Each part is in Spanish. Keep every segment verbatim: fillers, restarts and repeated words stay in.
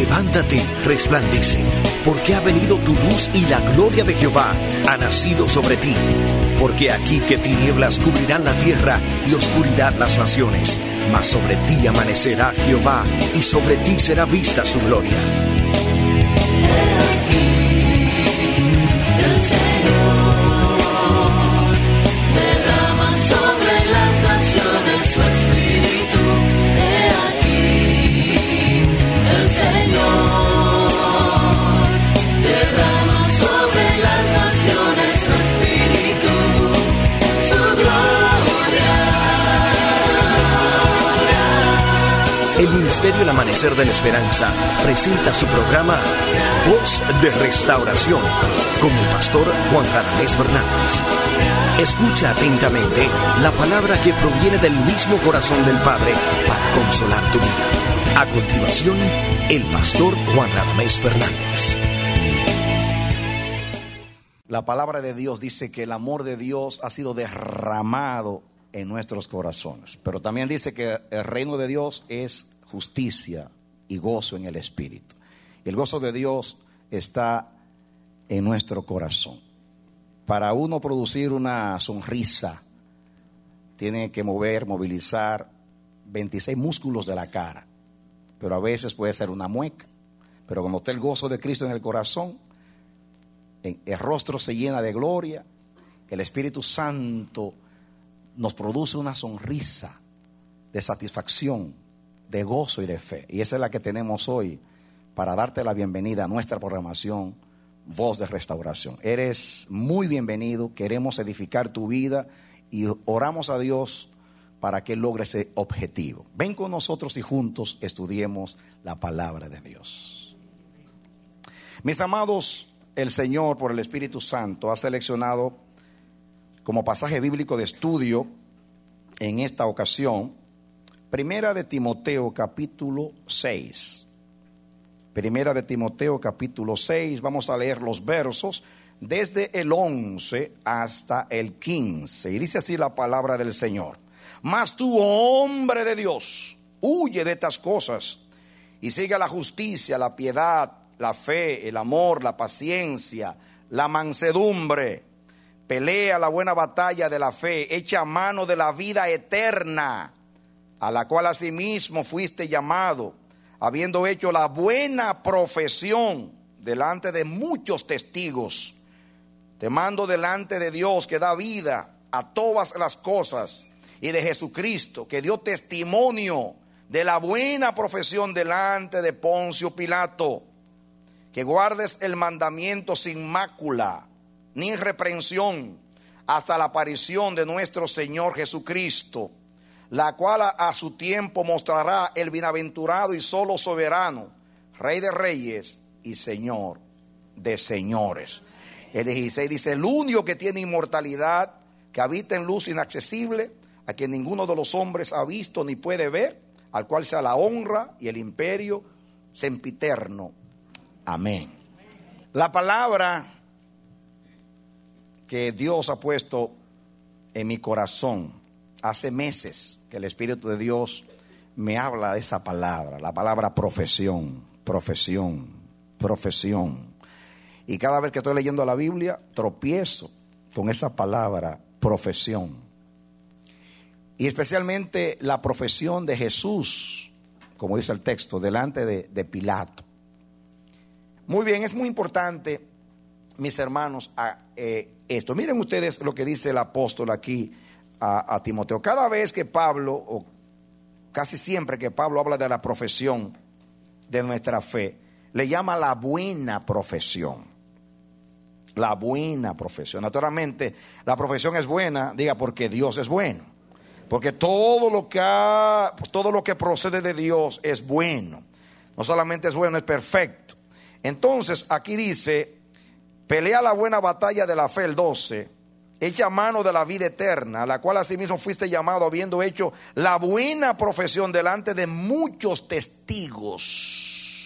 Levántate, resplandece, porque ha venido tu luz y la gloria de Jehová ha nacido sobre ti. Porque aquí que tinieblas cubrirán la tierra y oscuridad las naciones, mas sobre ti amanecerá Jehová y sobre ti será vista su gloria. El Ministerio El Amanecer de la Esperanza presenta su programa Voz de Restauración con el pastor Juan Radamés Fernández. Escucha atentamente la palabra que proviene del mismo corazón del Padre para consolar tu vida. A continuación, el pastor Juan Radamés Fernández. La palabra de Dios dice que el amor de Dios ha sido derramado en nuestros corazones, pero también dice que el reino de Dios es justicia y gozo en el Espíritu. El gozo de Dios está en nuestro corazón. Para uno producir una sonrisa, tiene que mover, movilizar veintiséis músculos de la cara, pero a veces puede ser una mueca. Pero cuando está el gozo de Cristo en el corazón, el rostro se llena de gloria, el Espíritu Santo nos produce una sonrisa de satisfacción, de gozo y de fe. Y esa es la que tenemos hoy para darte la bienvenida a nuestra programación Voz de Restauración. Eres muy bienvenido, queremos edificar tu vida y oramos a Dios para que logre ese objetivo. Ven con nosotros y juntos estudiemos la palabra de Dios. Mis amados, el Señor por el Espíritu Santo ha seleccionado como pasaje bíblico de estudio en esta ocasión Primera de Timoteo capítulo seis. Primera de Timoteo capítulo seis, vamos a leer los versos desde el once hasta el quince. Y dice así la palabra del Señor: Mas tú, hombre de Dios, huye de estas cosas y sigue la justicia, la piedad, la fe, el amor, la paciencia, la mansedumbre. Pelea la buena batalla de la fe, echa mano de la vida eterna, a la cual asimismo fuiste llamado, habiendo hecho la buena profesión delante de muchos testigos. Te mando delante de Dios que da vida a todas las cosas y de Jesucristo que dio testimonio de la buena profesión delante de Poncio Pilato, que guardes el mandamiento sin mácula ni reprensión hasta la aparición de nuestro Señor Jesucristo, la cual a, a su tiempo mostrará el bienaventurado y solo soberano, Rey de reyes y Señor de señores. El dieciséis dice: el único que tiene inmortalidad, que habita en luz inaccesible, a quien ninguno de los hombres ha visto ni puede ver, al cual sea la honra y el imperio sempiterno. Amén. La palabra que Dios ha puesto en mi corazón, hace meses que el Espíritu de Dios me habla de esa palabra, la palabra profesión, profesión, profesión. Y cada vez que estoy leyendo la Biblia, tropiezo con esa palabra profesión. Y especialmente la profesión de Jesús, como dice el texto, delante de, de Pilato. Muy bien, es muy importante, mis hermanos, a, eh, esto. Miren ustedes lo que dice el apóstol aquí a, a Timoteo. Cada vez que Pablo, o casi siempre que Pablo habla de la profesión de nuestra fe, le llama la buena profesión. La buena profesión. Naturalmente, la profesión es buena, diga, porque Dios es bueno. Porque todo lo que ha, todo lo que procede de Dios es bueno. No solamente es bueno, es perfecto. Entonces, aquí dice: pelea la buena batalla de la fe, el doce. Echa mano de la vida eterna, a la cual asimismo fuiste llamado, habiendo hecho la buena profesión delante de muchos testigos.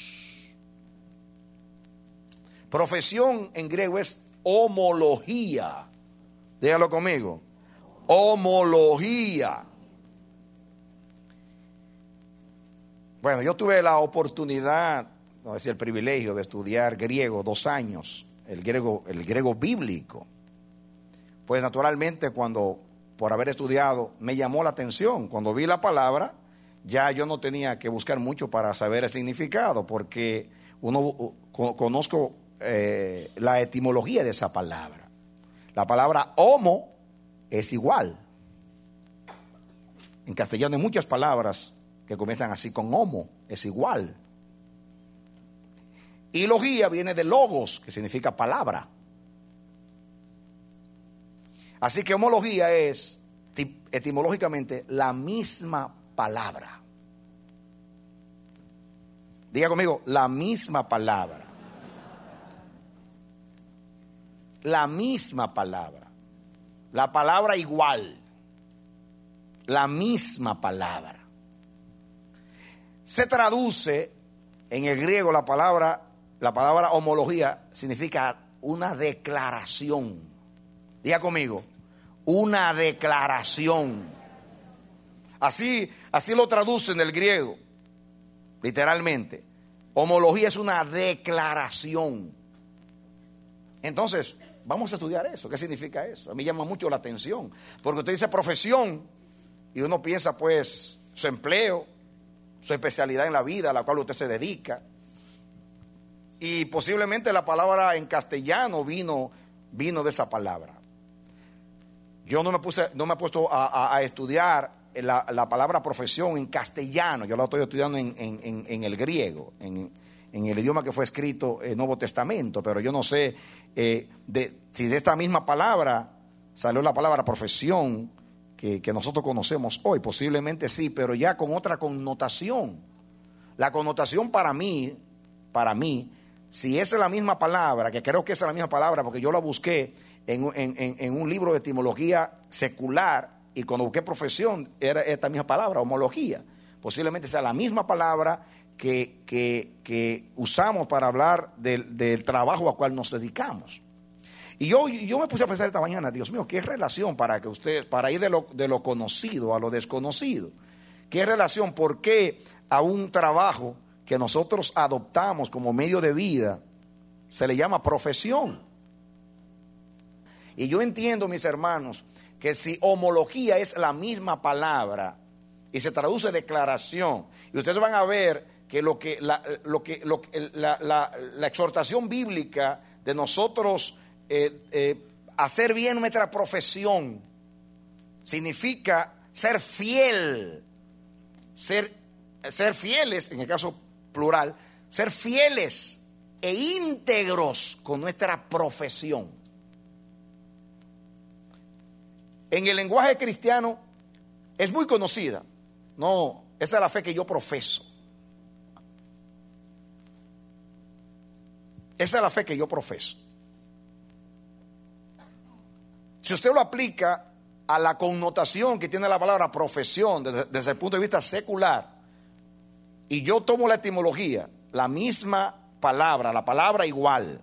Profesión en griego es homología. Dígalo conmigo. Homología. Bueno, yo tuve la oportunidad, no es el privilegio de estudiar griego dos años, el griego, el griego bíblico. Pues naturalmente cuando, por haber estudiado, me llamó la atención. Cuando vi la palabra, ya yo no tenía que buscar mucho para saber el significado, porque uno uh, conozco eh, la etimología de esa palabra. La palabra homo es igual. En castellano hay muchas palabras que comienzan así con homo, es igual. Y logía viene de logos, que significa palabra. Así que homología es etimológicamente la misma palabra. Diga conmigo, la misma palabra. La misma palabra. La palabra igual. La misma palabra. Se traduce en el griego la palabra, la palabra homología significa una declaración. Diga conmigo, una declaración. Así, así lo traduce en el griego, literalmente. Homología es una declaración. Entonces, vamos a estudiar eso. ¿Qué significa eso? A mí llama mucho la atención, porque usted dice profesión y uno piensa pues su empleo, su especialidad en la vida a la cual usted se dedica. Y posiblemente la palabra en castellano vino, vino de esa palabra. Yo no me puse, no me he puesto a, a, a estudiar la, la palabra profesión en castellano. Yo la estoy estudiando en, en, en, en el griego, en, en el idioma que fue escrito en el Nuevo Testamento. Pero yo no sé eh, de, si de esta misma palabra salió la palabra profesión que, que nosotros conocemos hoy. Posiblemente sí, pero ya con otra connotación. La connotación para mí, para mí, si esa es la misma palabra, que creo que esa es la misma palabra porque yo la busqué en, en, en, en un libro de etimología secular, y cuando busqué profesión era esta misma palabra, homología. Posiblemente sea la misma palabra que, que, que usamos para hablar del, del trabajo al cual nos dedicamos. Y yo, yo me puse a pensar esta mañana, Dios mío, ¿qué relación para que usted, para ir de lo, de lo conocido a lo desconocido? ¿Qué relación? ¿Por qué a un trabajo que nosotros adoptamos como medio de vida se le llama profesión? Y yo entiendo, mis hermanos, que si homología es la misma palabra y se traduce declaración, y ustedes van a ver que lo que la, lo que, lo, la, la, la exhortación bíblica de nosotros eh, eh, hacer bien nuestra profesión significa ser fiel, ser, ser fieles, en el caso plural, ser fieles e íntegros con nuestra profesión. En el lenguaje cristiano es muy conocida. No, esa es la fe que yo profeso. Esa es la fe que yo profeso. Si usted lo aplica a la connotación que tiene la palabra profesión desde, desde el punto de vista secular, y yo tomo la etimología, la misma palabra, la palabra igual,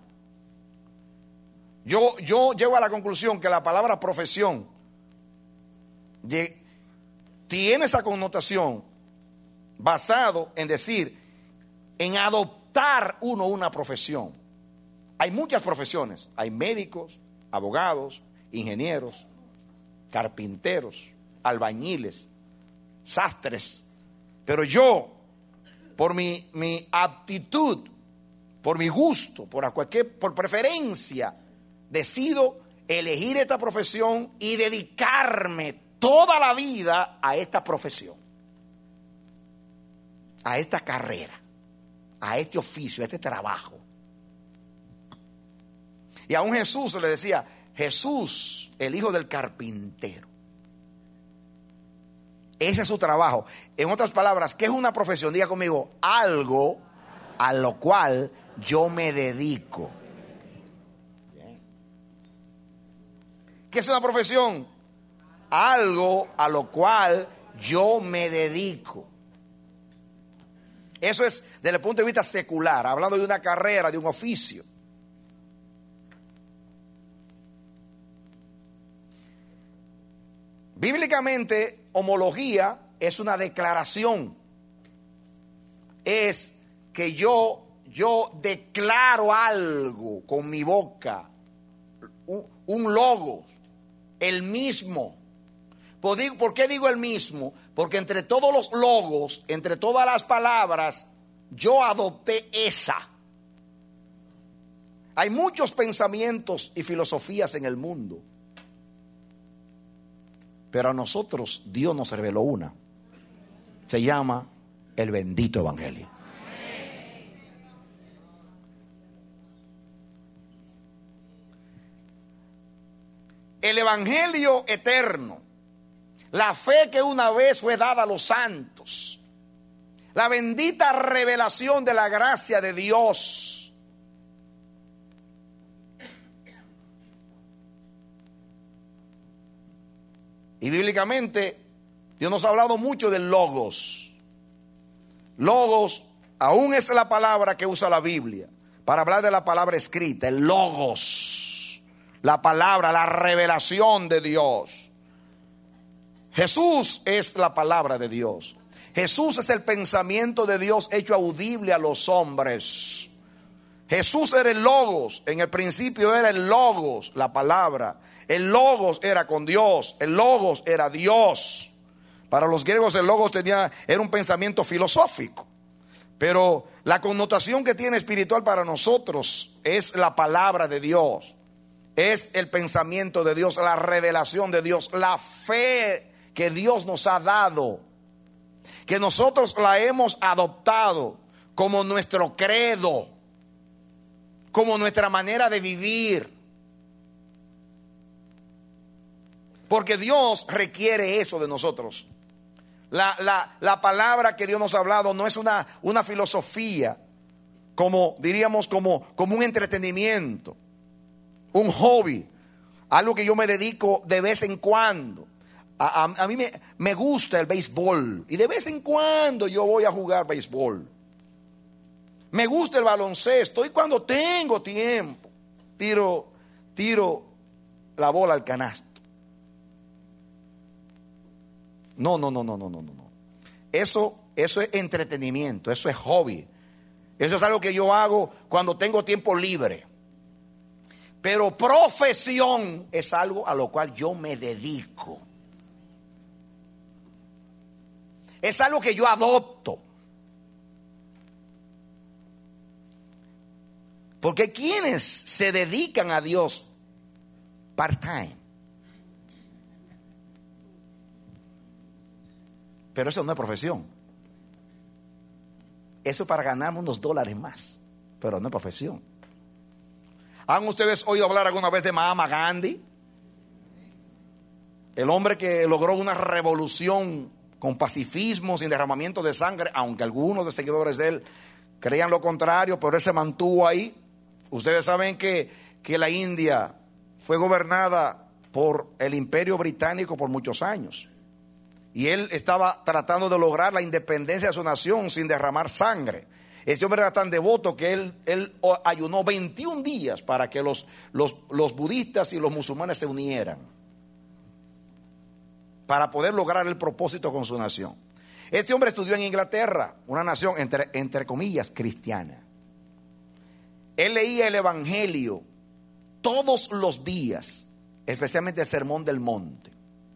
yo, yo llego a la conclusión que la palabra profesión de, tiene esa connotación basado en decir, en adoptar uno una profesión. Hay muchas profesiones, hay médicos, abogados, ingenieros, carpinteros, albañiles, sastres, pero yo, por mi, mi aptitud, por mi gusto, por cualquier, por preferencia, decido elegir esta profesión y dedicarme toda la vida a esta profesión, a esta carrera, a este oficio, a este trabajo. Y aún Jesús le decía, Jesús, el hijo del carpintero. Ese es su trabajo. En otras palabras, ¿qué es una profesión? Diga conmigo, algo a lo cual yo me dedico. ¿Qué es una profesión? Algo a lo cual yo me dedico. Eso es desde el punto de vista secular, hablando de una carrera, de un oficio. Bíblicamente, homología es una declaración. Es que yo yo declaro algo con mi boca, un, un logos, el mismo. ¿Por qué digo el mismo? Porque entre todos los logos, entre todas las palabras, yo adopté esa. Hay muchos pensamientos y filosofías en el mundo, pero a nosotros Dios nos reveló una. Se llama el bendito evangelio. El evangelio eterno, la fe que una vez fue dada a los santos, la bendita revelación de la gracia de Dios. Y bíblicamente Dios nos ha hablado mucho del logos. Logos aún es la palabra que usa la Biblia para hablar de la palabra escrita, el logos, la palabra, la revelación de Dios. Jesús es la palabra de Dios. Jesús es el pensamiento de Dios hecho audible a los hombres. Jesús era el logos. En el principio era el logos, la palabra. El logos era con Dios. El logos era Dios. Para los griegos el logos tenía, era un pensamiento filosófico. Pero la connotación que tiene espiritual para nosotros es la palabra de Dios. Es el pensamiento de Dios, la revelación de Dios, la fe que Dios nos ha dado, que nosotros la hemos adoptado como nuestro credo, como nuestra manera de vivir. Porque Dios requiere eso de nosotros. La, la, la palabra que Dios nos ha hablado no es una, una filosofía, como diríamos, como, como un entretenimiento, un hobby, algo que yo me dedico de vez en cuando. A, a, a mí me, me gusta el béisbol y de vez en cuando yo voy a jugar béisbol. Me gusta el baloncesto y cuando tengo tiempo tiro, tiro la bola al canasto. No, no, no, no, no, no, no. Eso, eso es entretenimiento, eso es hobby. Eso es algo que yo hago cuando tengo tiempo libre. Pero profesión es algo a lo cual yo me dedico. Es algo que yo adopto. Porque quienes se dedican a Dios part-time, pero eso no es profesión. Eso es para ganarme unos dólares más, pero no es profesión. ¿Han ustedes oído hablar alguna vez de Mahatma Gandhi? El hombre que logró una revolución con pacifismo, sin derramamiento de sangre, aunque algunos de seguidores de él creían lo contrario, pero él se mantuvo ahí. Ustedes saben que, que la India fue gobernada por el Imperio Británico por muchos años. Y él estaba tratando de lograr la independencia de su nación sin derramar sangre. Este hombre era tan devoto que él, él ayunó veintiún días para que los, los, los budistas y los musulmanes se unieran, para poder lograr el propósito con su nación. Este hombre estudió en Inglaterra, una nación entre, entre comillas cristiana. Él leía el Evangelio todos los días, especialmente el Sermón del Monte.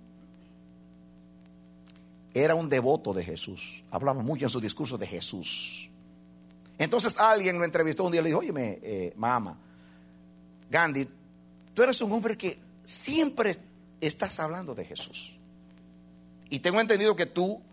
Era un devoto de Jesús. Hablaba mucho en sus discursos de Jesús. Entonces alguien lo entrevistó un día y le dijo: óyeme, eh, Mahatma Gandhi, tú eres un hombre que siempre estás hablando de Jesús. Y tengo entendido que tú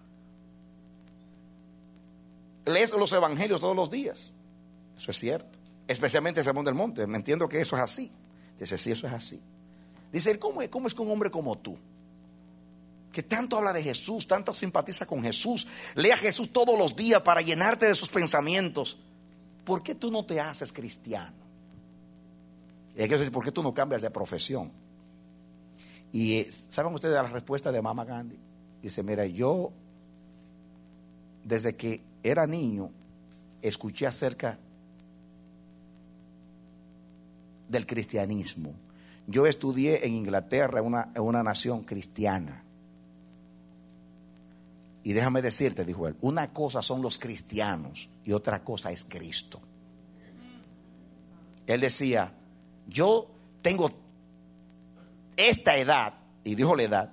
lees los evangelios todos los días. Eso es cierto. Especialmente el Sermón del Monte. Me entiendo que eso es así. Dice: sí, eso es así. Dice: ¿cómo es, cómo es que un hombre como tú, que tanto habla de Jesús, tanto simpatiza con Jesús, lee a Jesús todos los días para llenarte de sus pensamientos, ¿por qué tú no te haces cristiano? Y hay que decir: ¿por qué tú no cambias de profesión? Y ¿saben ustedes la respuesta de Mahatma Gandhi? Dice: mira, yo desde que era niño escuché acerca del cristianismo. Yo estudié en Inglaterra, una, una nación cristiana. Y déjame decirte, dijo él, una cosa son los cristianos y otra cosa es Cristo. Él decía, yo tengo esta edad, y dijo la edad,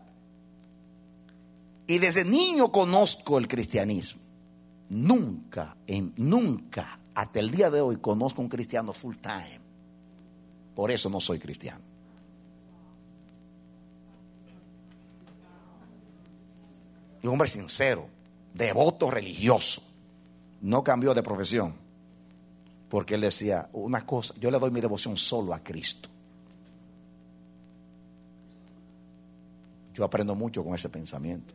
y desde niño conozco el cristianismo. Nunca, en, nunca, hasta el día de hoy conozco un cristiano full time. Por eso no soy cristiano. Y un hombre sincero, devoto religioso. No cambió de profesión. Porque él decía una cosa, yo le doy mi devoción solo a Cristo. Yo aprendo mucho con ese pensamiento.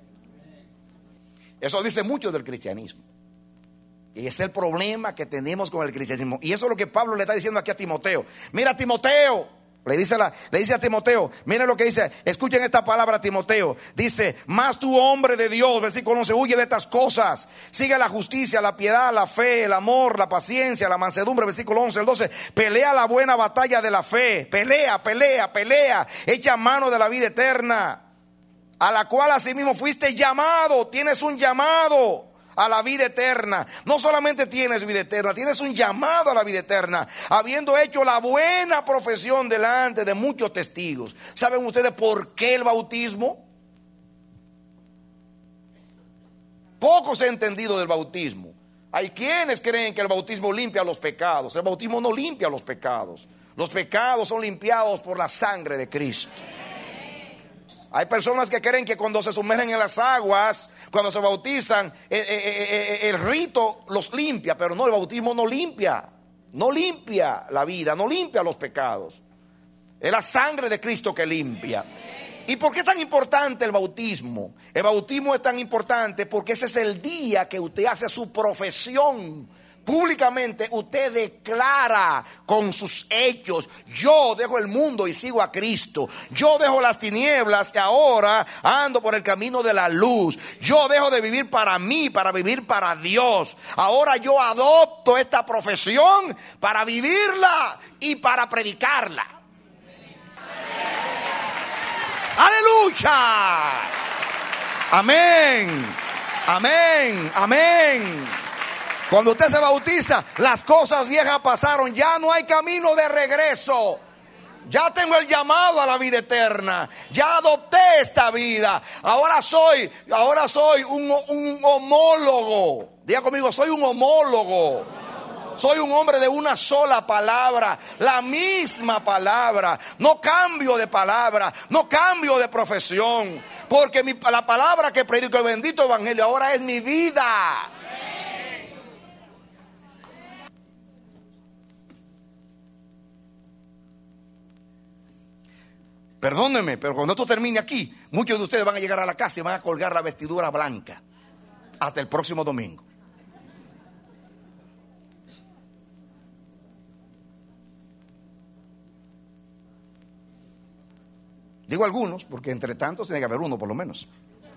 Eso dice mucho del cristianismo. Y ese es el problema que tenemos con el cristianismo. Y eso es lo que Pablo le está diciendo aquí a Timoteo. Mira, Timoteo, le dice, la, le dice a Timoteo, mira lo que dice, escuchen esta palabra, Timoteo. Dice, más tú, hombre de Dios, versículo once, huye de estas cosas. Sigue la justicia, la piedad, la fe, el amor, la paciencia, la mansedumbre, versículo once, el doce. Pelea la buena batalla de la fe. Pelea, pelea, pelea. Echa mano de la vida eterna, a la cual asimismo fuiste llamado. Tienes un llamado a la vida eterna. No solamente tienes vida eterna, tienes un llamado a la vida eterna, habiendo hecho la buena profesión delante de muchos testigos. ¿Saben ustedes por qué el bautismo? Poco se ha entendido del bautismo. Hay quienes creen que el bautismo limpia los pecados. El bautismo no limpia los pecados. Los pecados son limpiados por la sangre de Cristo. Hay personas que creen que cuando se sumergen en las aguas, cuando se bautizan, eh, eh, eh, el rito los limpia, pero no, el bautismo no limpia, no limpia la vida, no limpia los pecados. Es la sangre de Cristo que limpia. ¿Y por qué es tan importante el bautismo? El bautismo es tan importante porque ese es el día que usted hace su profesión. Públicamente usted declara con sus hechos, yo dejo el mundo y sigo a Cristo. Yo dejo las tinieblas y ahora ando por el camino de la luz. Yo dejo de vivir para mí, para vivir para Dios. Ahora yo adopto esta profesión para vivirla y para predicarla. ¡Aleluya! Amén, amén, amén. Cuando usted se bautiza, las cosas viejas pasaron, ya no hay camino de regreso. Ya tengo el llamado a la vida eterna. Ya adopté esta vida. Ahora soy, ahora soy un, un homólogo. Diga conmigo, soy un homólogo. Soy un hombre de una sola palabra, la misma palabra. No cambio de palabra, no cambio de profesión. Porque mi, la palabra que predico, el bendito evangelio, ahora es mi vida. Perdónenme, pero cuando esto termine aquí, muchos de ustedes van a llegar a la casa y van a colgar la vestidura blanca hasta el próximo domingo. Digo algunos, porque entre tantos tiene que haber uno por lo menos.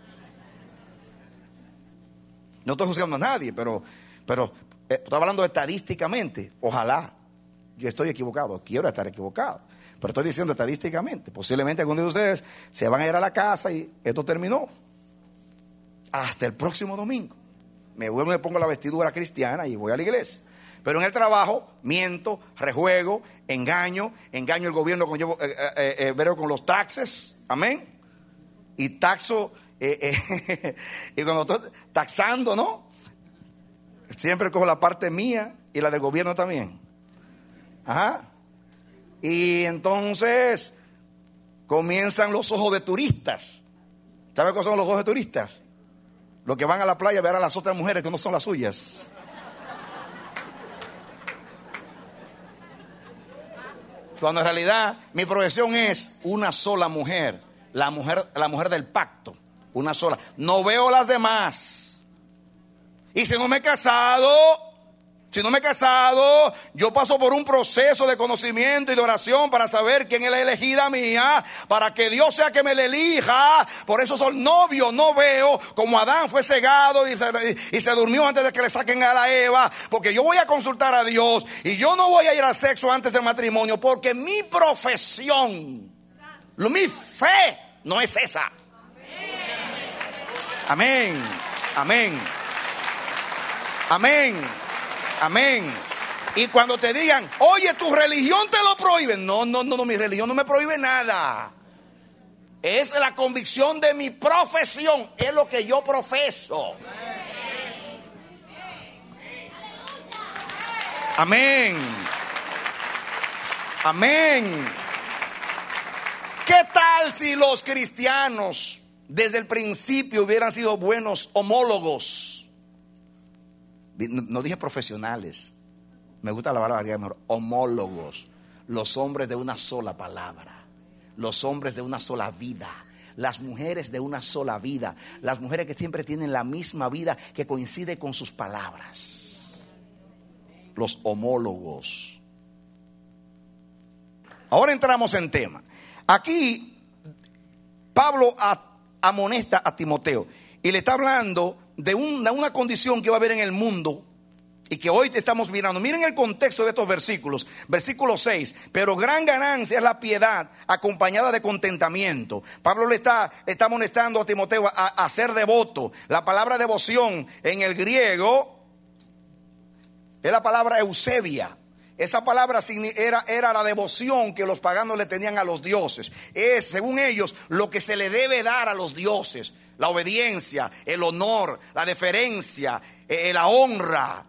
No estoy juzgando a nadie, pero, pero eh, estoy hablando estadísticamente. Ojalá yo estoy equivocado, quiero estar equivocado. Pero estoy diciendo estadísticamente, posiblemente algunos de ustedes se van a ir a la casa y esto terminó. Hasta el próximo domingo. Me vuelvo y me pongo la vestidura cristiana y voy a la iglesia. Pero en el trabajo miento, rejuego, engaño, engaño el gobierno con, yo, eh, eh, eh, veo con los taxes, amén. Y taxo, eh, eh, y cuando estoy taxando, ¿no? Siempre cojo la parte mía y la del gobierno también. Ajá. Y entonces comienzan los ojos de turistas. ¿Sabe qué son los ojos de turistas? Los que van a la playa a ver a las otras mujeres que no son las suyas. Cuando en realidad mi profesión es una sola mujer, la mujer, la mujer del pacto, una sola. No veo las demás. Y si no me he casado, si no me he casado, yo paso por un proceso de conocimiento y de oración para saber quién es la elegida mía, para que Dios sea que me la elija. Por eso soy novio, no veo, como Adán fue cegado y se, y se durmió antes de que le saquen a la Eva, porque yo voy a consultar a Dios y yo no voy a ir al sexo antes del matrimonio, porque mi profesión, mi fe no es esa. Amén, amén, amén. Amén. Y cuando te digan, oye, tu religión te lo prohíbe. No, no, no, no, mi religión no me prohíbe nada. Es la convicción de mi profesión. Es lo que yo profeso. Amén. Amén. ¿Qué tal si los cristianos desde el principio hubieran sido buenos homólogos? No dije profesionales. Me gusta la palabra mejor. Homólogos. Los hombres de una sola palabra. Los hombres de una sola vida. Las mujeres de una sola vida. Las mujeres que siempre tienen la misma vida, que coincide con sus palabras. Los homólogos. Ahora entramos en tema. Aquí Pablo amonesta a Timoteo y le está hablando de una, una condición que va a haber en el mundo y que hoy te estamos mirando. Miren el contexto de estos versículos. Versículo seis. Pero gran ganancia es la piedad acompañada de contentamiento. Pablo le está, le está amonestando a Timoteo a, a ser devoto. La palabra devoción en el griego es la palabra eusebia. Esa palabra era, era la devoción que los paganos le tenían a los dioses. Es, según ellos, lo que se le debe dar a los dioses. La obediencia, el honor, la deferencia, eh, la honra.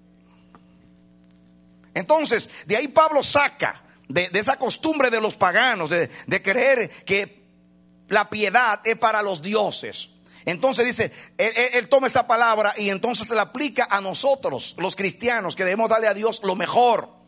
Entonces, de ahí Pablo saca de, de esa costumbre de los paganos, de, de creer que la piedad es para los dioses. Entonces dice, él, él, él toma esa palabra y entonces se la aplica a nosotros, los cristianos, que debemos darle a Dios lo mejor.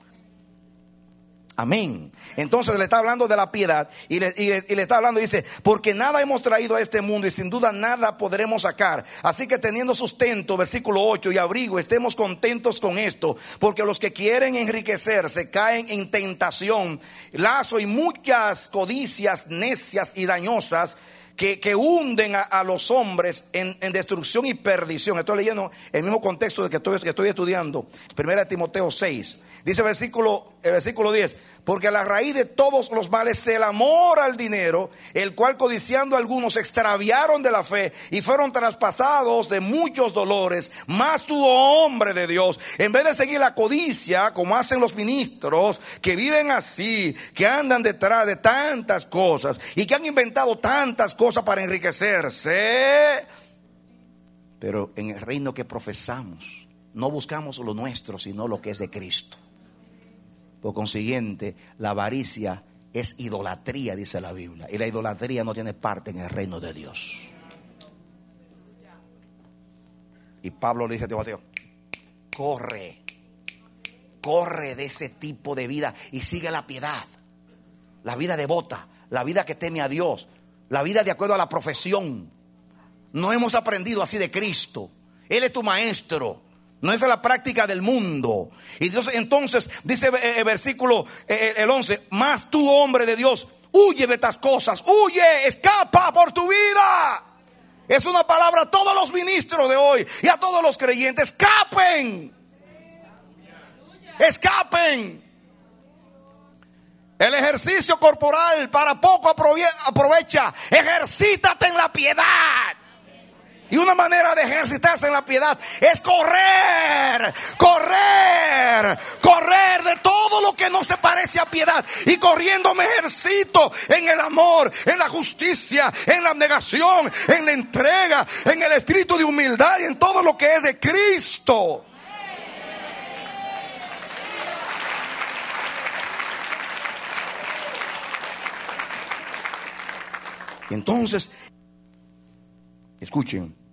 Amén. Entonces le está hablando de la piedad y le, y, le, y le está hablando y dice, porque nada hemos traído a este mundo y sin duda nada podremos sacar. Así que teniendo sustento, versículo ocho, y abrigo, estemos contentos con esto, porque los que quieren enriquecerse caen en tentación, lazo y muchas codicias necias y dañosas que, que hunden a, a los hombres en, en destrucción y perdición. Estoy leyendo el mismo contexto de que estoy, que estoy estudiando, primera de Timoteo seis. Dice el versículo, el versículo diez, porque a la raíz de todos los males es el amor al dinero, el cual codiciando algunos se extraviaron de la fe y fueron traspasados de muchos dolores. Mas tú, oh hombre de Dios, en vez de seguir la codicia, como hacen los ministros, que viven así, que andan detrás de tantas cosas y que han inventado tantas cosas para enriquecerse, pero en el reino que profesamos, no buscamos lo nuestro, sino lo que es de Cristo. Por consiguiente, la avaricia es idolatría, dice la Biblia. Y la idolatría no tiene parte en el reino de Dios. Y Pablo le dice a Timoteo, corre, corre de ese tipo de vida y sigue la piedad, la vida devota, la vida que teme a Dios, la vida de acuerdo a la profesión. No hemos aprendido así de Cristo. Él es tu maestro. No es la práctica del mundo. Y entonces, entonces dice el versículo el once, mas tú, hombre de Dios, huye de estas cosas, huye, escapa por tu vida. Es una palabra a todos los ministros de hoy y a todos los creyentes: escapen, escapen. El ejercicio corporal para poco aprovecha. Ejercítate en la piedad. Y una manera de ejercitarse en la piedad es correr, correr, correr de todo lo que no se parece a piedad. Y corriendo me ejercito en el amor, en la justicia, en la abnegación, en la entrega, en el espíritu de humildad y en todo lo que es de Cristo. Entonces, escuchen.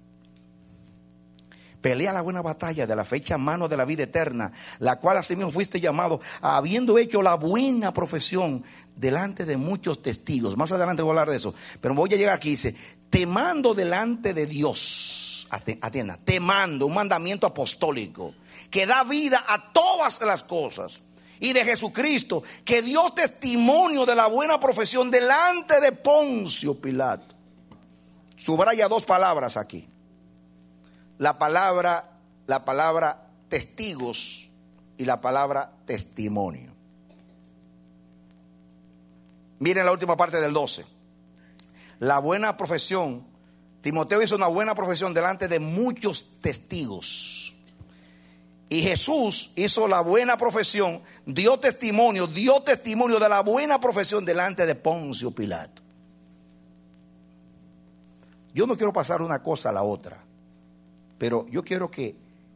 Pelea la buena batalla de la fecha mano de la vida eterna, la cual asimismo fuiste llamado, habiendo hecho la buena profesión delante de muchos testigos. Más adelante voy a hablar de eso, pero voy a llegar aquí. Dice, temando delante de Dios, atienda, temando, un mandamiento apostólico que da vida a todas las cosas, y de Jesucristo, que dio testimonio de la buena profesión delante de Poncio Pilato. Subraya dos palabras aquí. La palabra, la palabra testigos y la palabra testimonio. Miren la última parte del doce. La buena profesión. Timoteo hizo una buena profesión delante de muchos testigos. Y Jesús hizo la buena profesión, dio testimonio, dio testimonio de la buena profesión delante de Poncio Pilato. Yo no quiero pasar una cosa a la otra, pero yo quiero que,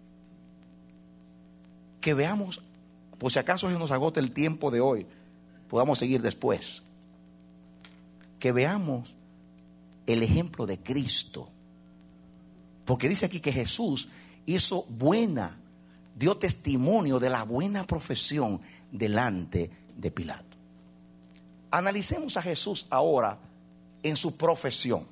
que veamos, por si acaso se nos agota el tiempo de hoy, podamos seguir después. Que veamos el ejemplo de Cristo. Porque dice aquí que Jesús hizo buena, dio testimonio de la buena profesión delante de Pilato. Analicemos a Jesús ahora en su profesión.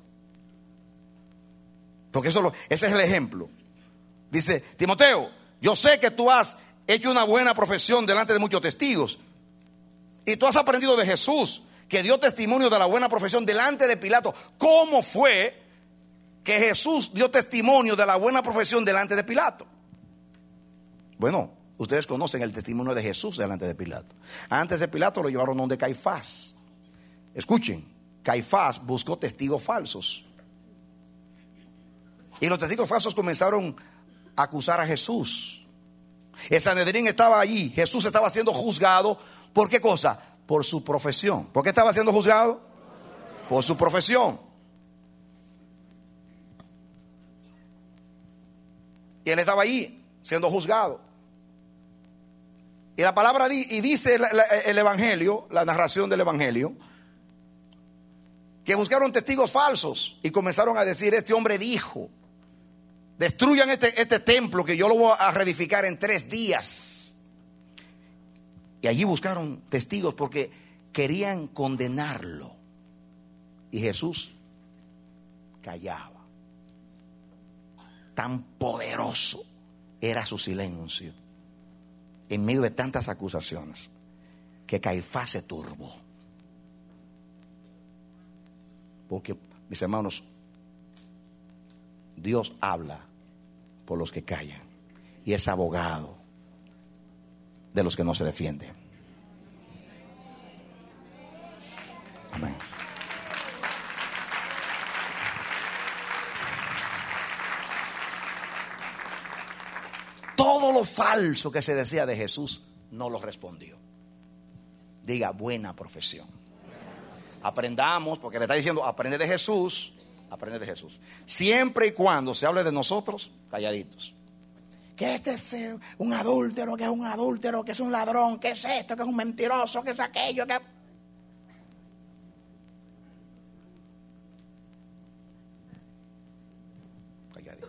Porque eso lo, ese es el ejemplo. Dice, Timoteo, yo sé que tú has hecho una buena profesión delante de muchos testigos. Y tú has aprendido de Jesús, que dio testimonio de la buena profesión delante de Pilato. ¿Cómo fue que Jesús dio testimonio de la buena profesión delante de Pilato? Bueno, ustedes conocen el testimonio de Jesús delante de Pilato. Antes de Pilato lo llevaron donde Caifás. Escuchen, Caifás buscó testigos falsos. Y los testigos falsos comenzaron a acusar a Jesús. El Sanedrín estaba allí. Jesús estaba siendo juzgado. ¿Por qué cosa? Por su profesión. ¿Por qué estaba siendo juzgado? Por su profesión. Y él estaba allí siendo juzgado. Y la palabra di, y dice el, el evangelio, la narración del evangelio, que buscaron testigos falsos y comenzaron a decir, este hombre dijo, destruyan este, este templo que yo lo voy a reedificar en tres días. Y allí buscaron testigos porque querían condenarlo. Y Jesús callaba. Tan poderoso era su silencio en medio de tantas acusaciones que Caifás se turbó. Porque, mis hermanos, Dios habla por los que callan y es abogado de los que no se defienden. Amén. Todo lo falso que se decía de Jesús no lo respondió. Diga, buena profesión. Aprendamos, porque le está diciendo, aprende de Jesús, aprende de Jesús. Siempre y cuando se hable de nosotros, calladitos. Que este es un adúltero, que es un adúltero, que es un ladrón, que es esto, que es un mentiroso, que es aquello, que... Calladito.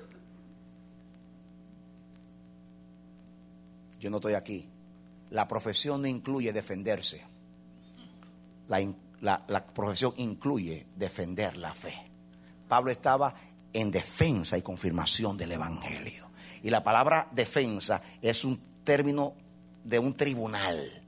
Yo no estoy aquí. La profesión no incluye defenderse. La, la, la profesión incluye defender la fe. Pablo estaba en defensa y confirmación del evangelio. Y la palabra defensa es un término de un tribunal.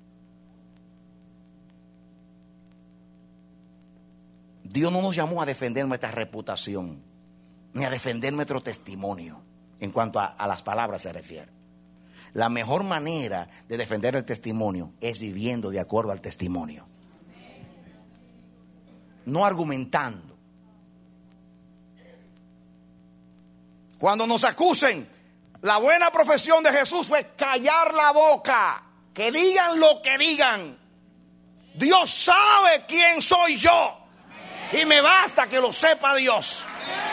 Dios no nos llamó a defender nuestra reputación, ni a defender nuestro testimonio en cuanto a, a las palabras se refiere. La mejor manera de defender el testimonio es viviendo de acuerdo al testimonio. No argumentando. Cuando nos acusen, la buena profesión de Jesús fue callar la boca. Que digan lo que digan. Dios sabe quién soy yo. Y me basta que lo sepa Dios.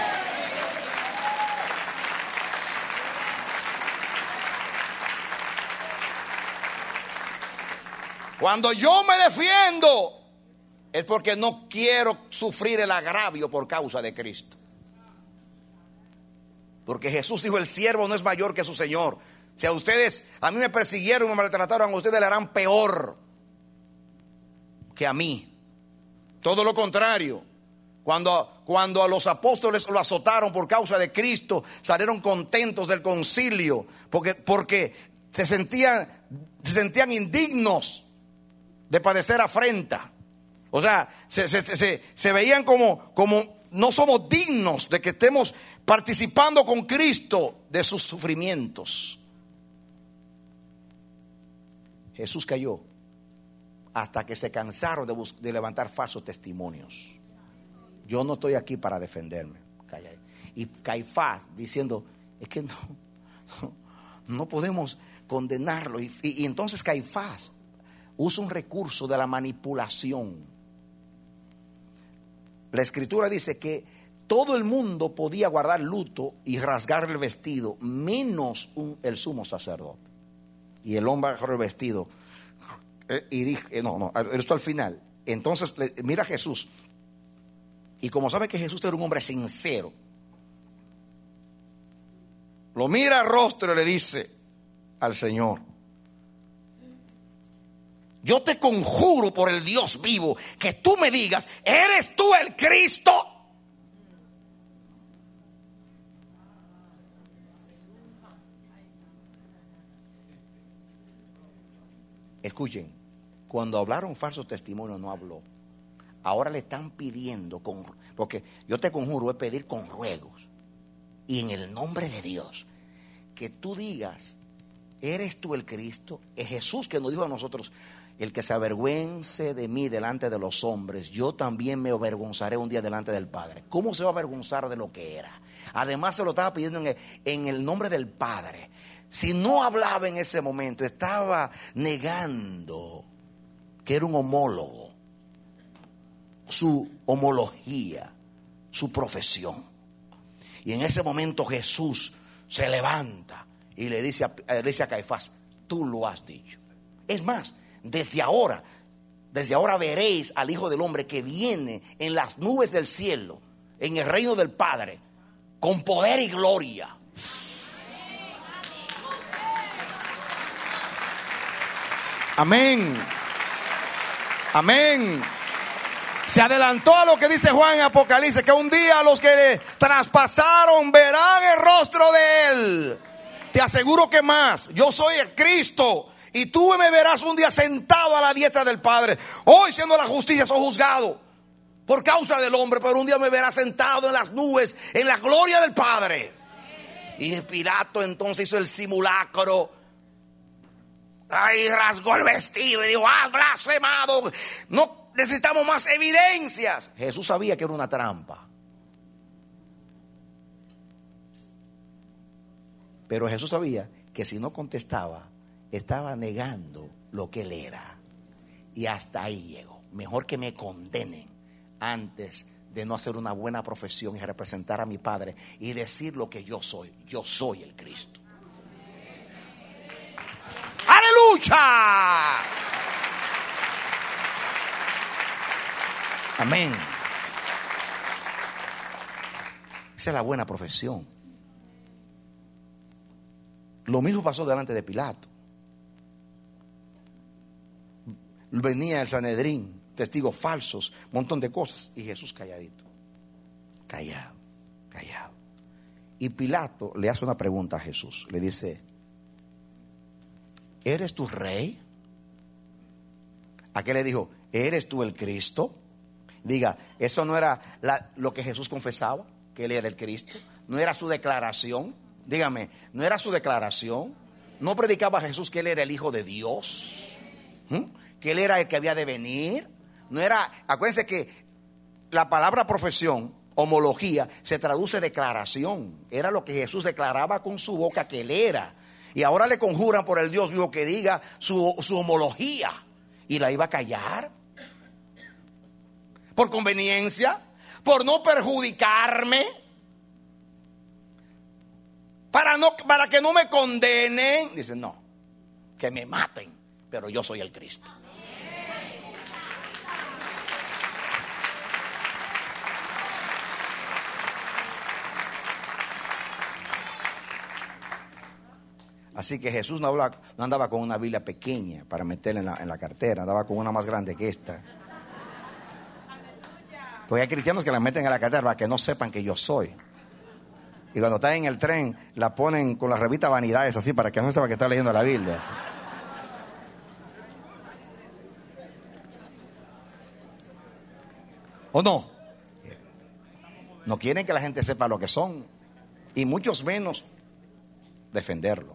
Cuando yo me defiendo, es porque no quiero sufrir el agravio por causa de Cristo. Porque Jesús dijo, el siervo no es mayor que su Señor. Si a ustedes, a mí me persiguieron y me maltrataron, a ustedes le harán peor que a mí. Todo lo contrario. Cuando, cuando a los apóstoles lo azotaron por causa de Cristo, salieron contentos del concilio. Porque, porque se sentían, se sentían indignos de padecer afrenta. O sea, se, se, se, se veían como, como no somos dignos de que estemos participando con Cristo de sus sufrimientos. Jesús cayó hasta que se cansaron de, bus- de levantar falsos testimonios. Yo no estoy aquí para defenderme. Y Caifás diciendo, es que no, no, no podemos condenarlo. Y, y, y entonces Caifás usa un recurso de la manipulación. La escritura dice que todo el mundo podía guardar luto y rasgar el vestido, menos un, el sumo sacerdote. Y el hombre agarró el vestido eh, y dijo, eh, no, no, esto al final. Entonces le, mira a Jesús. Y como sabe que Jesús era un hombre sincero, lo mira al rostro y le dice al Señor: yo te conjuro por el Dios vivo que tú me digas, ¿eres tú el Cristo? Escuchen, cuando hablaron falsos testimonios no habló. Ahora le están pidiendo, con, porque yo te conjuro es pedir con ruegos y en el nombre de Dios que tú digas, ¿eres tú el Cristo? Es Jesús que nos dijo a nosotros: el que se avergüence de mí delante de los hombres, yo también me avergonzaré un día delante del Padre. ¿Cómo se va a avergonzar de lo que era? Además se lo estaba pidiendo en el, en el nombre del Padre. Si no hablaba en ese momento, estaba negando que era un homólogo, su homología, su profesión. Y en ese momento Jesús se levanta y le dice a, le dice a Caifás: tú lo has dicho. Es más, desde ahora, desde ahora veréis al Hijo del Hombre que viene en las nubes del cielo, en el reino del Padre, con poder y gloria. Amén. Amén. Se adelantó a lo que dice Juan en Apocalipsis, que un día los que le traspasaron verán el rostro de él. Te aseguro que más. Yo soy el Cristo y tú me verás un día sentado a la diestra del Padre. Hoy, siendo la justicia, soy juzgado por causa del hombre, pero un día me verás sentado en las nubes, en la gloria del Padre. Y Pilato entonces hizo el simulacro. Ahí rasgó el vestido y dijo: ¡ah, blasfemado! No necesitamos más evidencias. Jesús sabía que era una trampa. Pero Jesús sabía que si no contestaba, estaba negando lo que él era. Y hasta ahí llegó. Mejor que me condenen antes de no hacer una buena profesión y representar a mi Padre y decir lo que yo soy. Yo soy el Cristo. ¡Aleluya! Amén. Esa es la buena profesión. Lo mismo pasó delante de Pilato. Venía el Sanedrín, testigos falsos, un montón de cosas, y Jesús calladito, callado, callado. Y Pilato le hace una pregunta a Jesús. Le dice: ¿eres tú rey? ¿A qué le dijo? ¿Eres tú el Cristo? Diga, eso no era la, lo que Jesús confesaba, que él era el Cristo. No era su declaración. Dígame, no era su declaración. No predicaba Jesús que él era el Hijo de Dios, ¿Mm? que él era el que había de venir. No era, acuérdense que la palabra profesión, homología, se traduce declaración. Era lo que Jesús declaraba con su boca que él era. Y ahora le conjuran por el Dios vivo que diga su, su homología. Y la iba a callar. Por conveniencia. Por no perjudicarme. Para, no, para que no me condenen. Dicen: no, que me maten, pero yo soy el Cristo. Así que Jesús no, hablaba, no andaba con una Biblia pequeña para meterla en la, en la cartera. Andaba con una más grande que esta. Porque hay cristianos que la meten en la cartera para que no sepan que yo soy. Y cuando están en el tren, la ponen con la revista Vanidades así, para que no sepa que está leyendo la Biblia. Así. ¿O no? No quieren que la gente sepa lo que son. Y muchos menos defenderlo.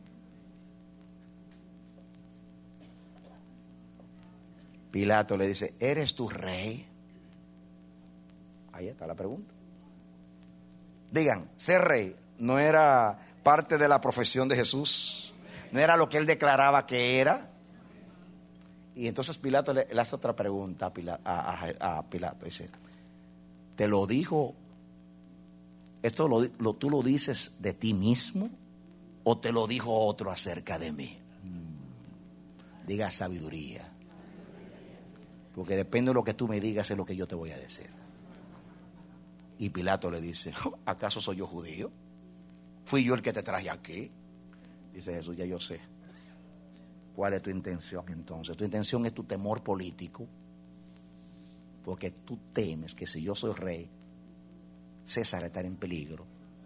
Pilato le dice: ¿eres tu rey? Ahí está la pregunta. Digan, ser rey no era parte de la profesión de Jesús, no era lo que él declaraba que era. Y entonces Pilato le, le hace otra pregunta a Pilato, a, a, a Pilato. Dice, ¿te lo dijo? ¿Esto lo, lo, tú lo dices de ti mismo o te lo dijo otro acerca de mí? Diga sabiduría. Porque depende de lo que tú me digas es lo que yo te voy a decir. Y Pilato le dice, ¿acaso soy yo judío? ¿Fui yo el que te traje aquí? Dice Jesús, ya yo sé. ¿Cuál es tu intención entonces? Tu intención es tu temor político. Porque tú temes que si yo soy rey, César estará en peligro.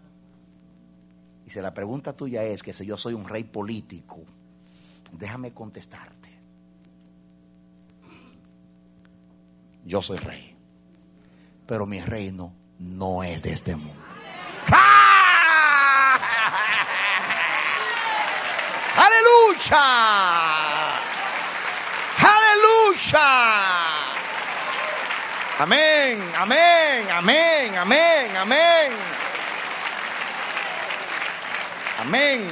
Y si la pregunta tuya es que si yo soy un rey político, déjame contestarte. Yo soy rey, pero mi reino no es de este mundo. ¡Ah! ¡Aleluya! ¡Aleluya! Amén, amén, amén, amén, amén. Amén.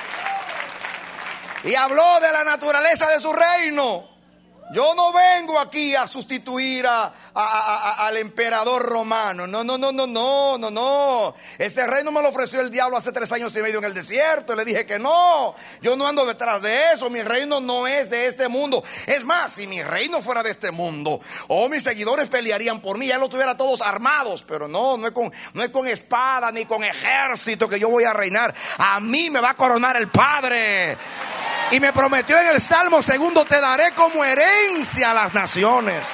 Y habló de la naturaleza de su reino. Yo no vengo aquí a sustituir a, a, a, a, al emperador romano. No, no, no, no, no, no, no. Ese reino me lo ofreció el diablo hace tres años y medio en el desierto. Le dije que no. Yo no ando detrás de eso. Mi reino no es de este mundo. Es más, si mi reino fuera de este mundo, oh, mis seguidores pelearían por mí. Ya lo tuviera todos armados. Pero no, no es con, no es con espada ni con ejército que yo voy a reinar. A mí me va a coronar el Padre. Y me prometió en el Salmo segundo, te daré como herencia a las naciones.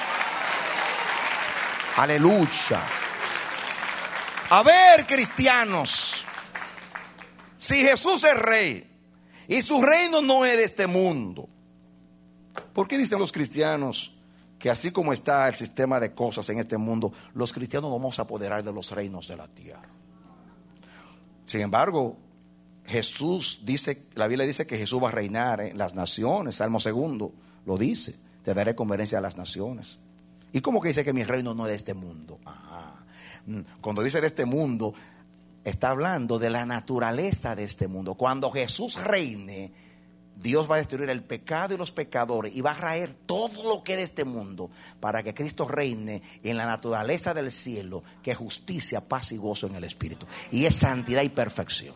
Aleluya. A ver, cristianos, si Jesús es rey y su reino no es de este mundo, ¿por qué dicen los cristianos que así como está el sistema de cosas en este mundo, los cristianos no vamos a apoderar de los reinos de la tierra? Sin embargo, Jesús dice, la Biblia dice que Jesús va a reinar en las naciones. Salmo segundo lo dice, te daré como herencia a las naciones. ¿Y cómo que dice que mi reino no es de este mundo? Ajá. Cuando dice de este mundo, está hablando de la naturaleza de este mundo. Cuando Jesús reine, Dios va a destruir el pecado y los pecadores y va a traer todo lo que es de este mundo para que Cristo reine en la naturaleza del cielo, que es justicia, paz y gozo en el Espíritu. Y es santidad y perfección.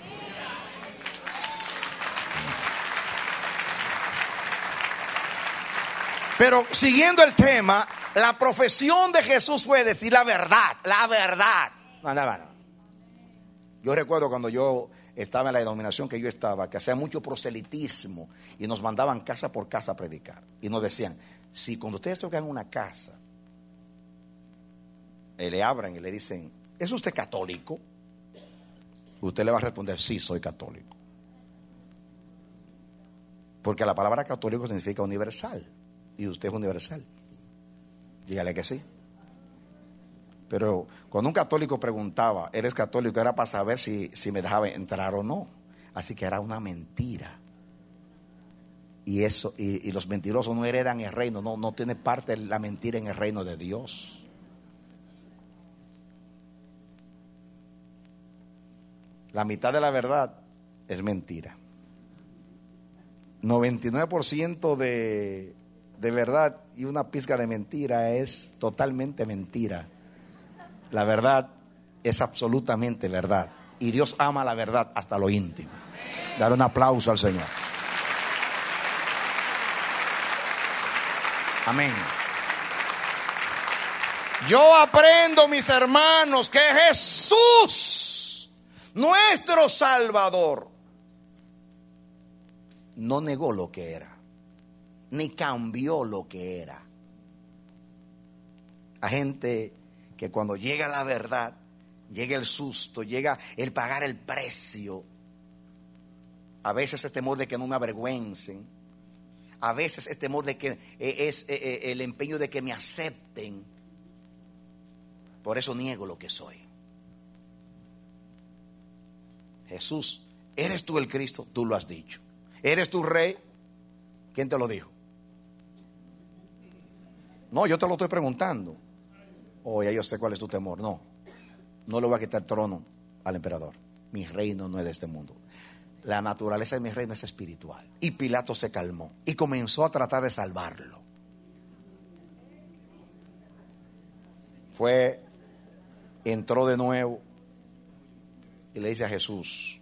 Pero siguiendo el tema, la profesión de Jesús fue decir la verdad, la verdad. No, no, no. Yo recuerdo cuando yo estaba en la denominación que yo estaba, que hacía mucho proselitismo y nos mandaban casa por casa a predicar. Y nos decían, si cuando ustedes tocan una casa, eh, le abran y le dicen, ¿es usted católico? Usted le va a responder, sí, soy católico. Porque la palabra católico significa universal. Y usted es universal. Dígale que sí. Pero cuando un católico preguntaba, ¿eres católico? Era para saber si, si me dejaba entrar o no. Así que era una mentira. Y eso, y, y los mentirosos no heredan el reino. No, no tiene parte de la mentira en el reino de Dios. La mitad de la verdad es mentira. noventa y nueve por ciento de de verdad y una pizca de mentira es totalmente mentira. La verdad es absolutamente verdad. Y Dios ama la verdad hasta lo íntimo. Dar un aplauso al Señor. Amén. Yo aprendo, mis hermanos, que Jesús, nuestro Salvador, no negó lo que era, ni cambió lo que era. Hay gente que cuando llega la verdad, llega el susto, llega el pagar el precio. A veces es temor de que no me avergüencen. A veces es temor de que es el empeño de que me acepten. Por eso niego lo que soy. Jesús, ¿eres tú el Cristo? Tú lo has dicho. ¿Eres tu rey? ¿Quién te lo dijo? No, yo te lo estoy preguntando. Oh, ya yo sé cuál es tu temor. No, no le voy a quitar el trono al emperador. mi reino no es de este mundo. La naturaleza de mi reino es espiritual. Y Pilato se calmó y comenzó a tratar de salvarlo. Fue, entró de nuevo y le dice a Jesús: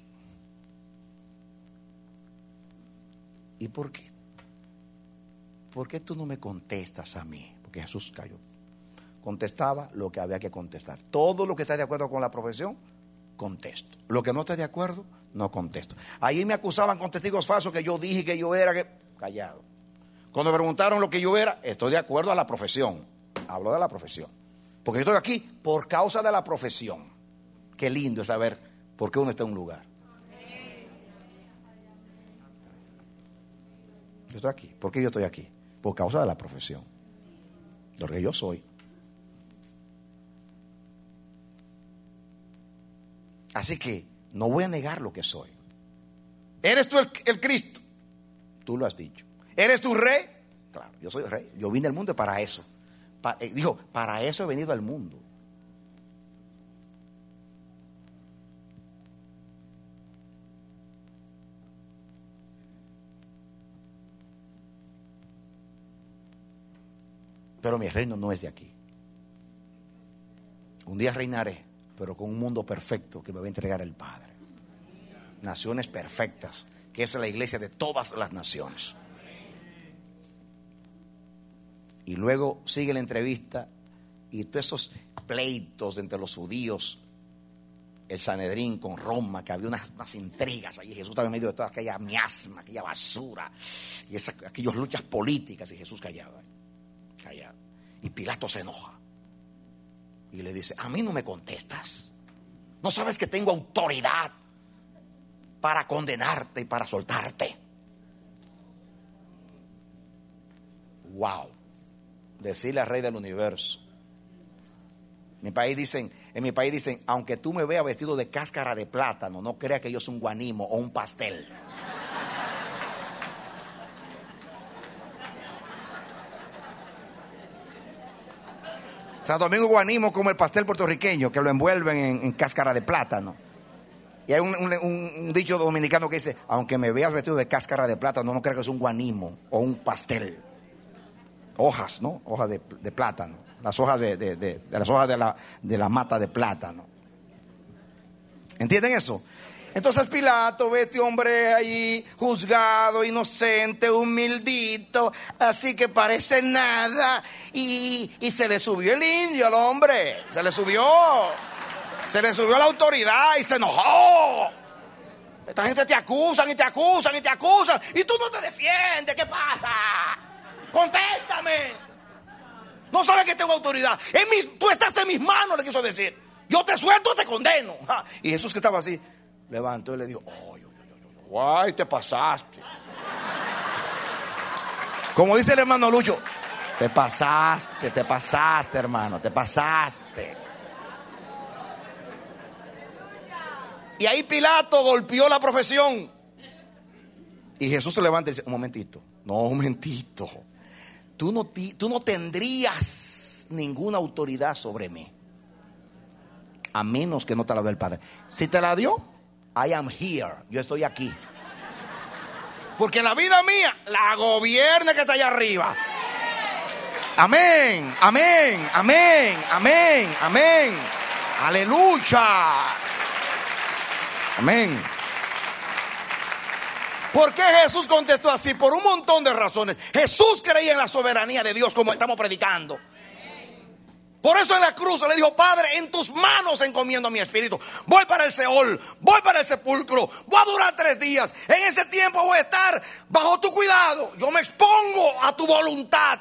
¿y por qué? ¿Por qué tú no me contestas a mí? Porque Jesús cayó. Contestaba lo que había que contestar. Todo lo que está de acuerdo con la profesión, contesto. Lo que no está de acuerdo, no contesto. Ahí me acusaban con testigos falsos que yo dije que yo era, que... callado. Cuando me preguntaron lo que yo era, estoy de acuerdo a la profesión. Hablo de la profesión. Porque yo estoy aquí por causa de la profesión. Qué lindo es saber por qué uno está en un lugar. Yo estoy aquí. ¿Por qué yo estoy aquí? Por causa de la profesión. Lo que yo soy. Así que no voy a negar lo que soy. ¿Eres tú el, el Cristo? Tú lo has dicho. ¿Eres tú rey? Claro, yo soy rey. Yo vine al mundo para eso. Pa, eh, dijo, para eso he venido al mundo. Pero mi reino no es de aquí. Un día reinaré, pero con un mundo perfecto que me va a entregar el Padre. Naciones perfectas, que es la iglesia de todas las naciones. Y luego sigue la entrevista y todos esos pleitos entre los judíos, el Sanedrín con Roma, que había unas, unas intrigas allí. Jesús estaba en medio de toda aquella miasma, aquella basura y esas, aquellas luchas políticas, y Jesús callado, callado. Y Pilato se enoja y le dice: a mí no me contestas. ¿No sabes que tengo autoridad para condenarte y para soltarte? Wow. Decirle al Rey del Universo. En mi país dicen, en mi país dicen, aunque tú me veas vestido de cáscara de plátano, no creas que yo soy un guanimo o un pastel. Santo Domingo guanimo como el pastel puertorriqueño, que lo envuelven en, en cáscara de plátano. Y hay un, un, un dicho dominicano que dice: aunque me veas vestido de cáscara de plátano, no creas que es un guanimo o un pastel. Hojas, ¿no? Hojas de, de plátano. Las hojas de, de, de, de las hojas de la, de la mata de plátano. ¿Entienden eso? Entonces Pilato ve a este hombre ahí juzgado, inocente, humildito, así que parece nada, y, y se le subió el indio al hombre, se le subió, se le subió la autoridad y se enojó. Esta gente te acusan y te acusan y te acusan y tú no te defiendes. ¿Qué pasa? Contéstame. No sabes que tengo autoridad. En mis, tú estás en mis manos, le quiso decir. Yo te suelto, te condeno. Y Jesús, que estaba así, levantó y le dijo: ay, ay, ay, ay, te pasaste. Como dice el hermano Lucho, te pasaste, te pasaste, hermano, te pasaste. Y ahí Pilato golpeó la profesión. Y Jesús se levanta y dice: un momentito, no, un momentito. Tú no, tú no tendrías ninguna autoridad sobre mí, a menos que no te la dé el Padre. Si te la dio, I am here, yo estoy aquí. Porque la vida mía la gobierna que está allá arriba. Amén, amén, amén, amén, amén. Aleluya. Amén. ¿Por qué Jesús contestó así? Por un montón de razones. Jesús creía en la soberanía de Dios, como estamos predicando. Por eso en la cruz le dijo: Padre, en tus manos encomiendo mi espíritu. Voy para el Seol, voy para el sepulcro, voy a durar tres días. En ese tiempo voy a estar bajo tu cuidado. Yo me expongo a tu voluntad.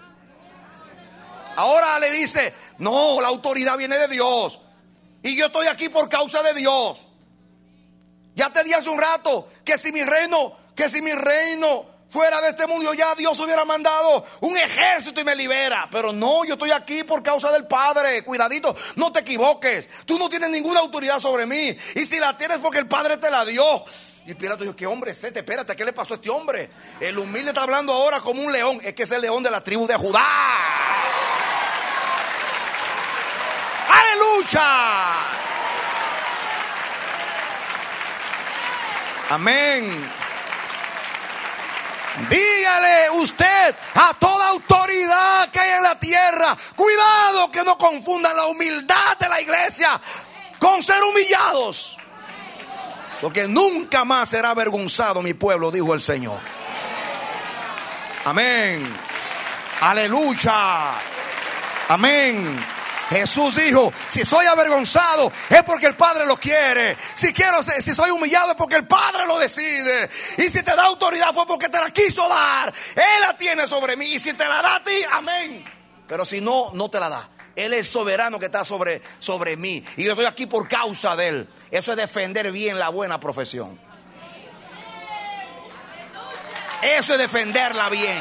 Ahora le dice: no, la autoridad viene de Dios y yo estoy aquí por causa de Dios. Ya te di hace un rato que si mi reino, que si mi reino fuera de este mundo, ya Dios hubiera mandado un ejército y me libera. Pero no, yo estoy aquí por causa del Padre. Cuidadito, no te equivoques. Tú no tienes ninguna autoridad sobre mí. Y si la tienes, porque el Padre te la dio. Y Pilato dijo: ¿qué hombre es este? Espérate, ¿qué le pasó a este hombre? El humilde está hablando ahora como un león. Es que es el león de la tribu de Judá. ¡Aleluya! Amén. Dígale usted a toda autoridad que hay en la tierra: cuidado que no confundan la humildad de la iglesia con ser humillados, porque nunca más será avergonzado mi pueblo, dijo el Señor. Amén. Aleluya. Amén. Jesús dijo: si soy avergonzado es porque el Padre lo quiere. Si quiero, si soy humillado es porque el Padre lo decide. Y si te da autoridad fue porque te la quiso dar. Él la tiene sobre mí. Y si te la da a ti, amén. Pero si no, no te la da. Él es el soberano que está sobre, sobre mí. Y yo estoy aquí por causa de Él. Eso es defender bien la buena profesión. Eso es defenderla bien.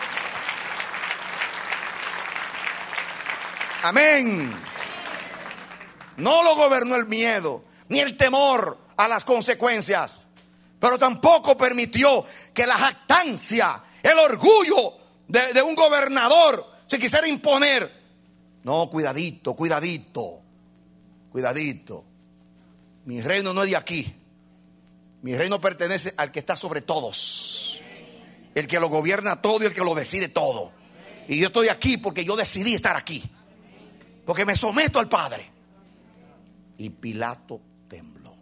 Amén. No lo gobernó el miedo ni el temor a las consecuencias, pero tampoco permitió que la jactancia, el orgullo de, de un gobernador se quisiera imponer. No, cuidadito, cuidadito, cuidadito. Mi reino no es de aquí. Mi reino pertenece al que está sobre todos, el que lo gobierna todo y el que lo decide todo. Y yo estoy aquí porque yo decidí estar aquí, porque me someto al Padre. Y Pilato tembló.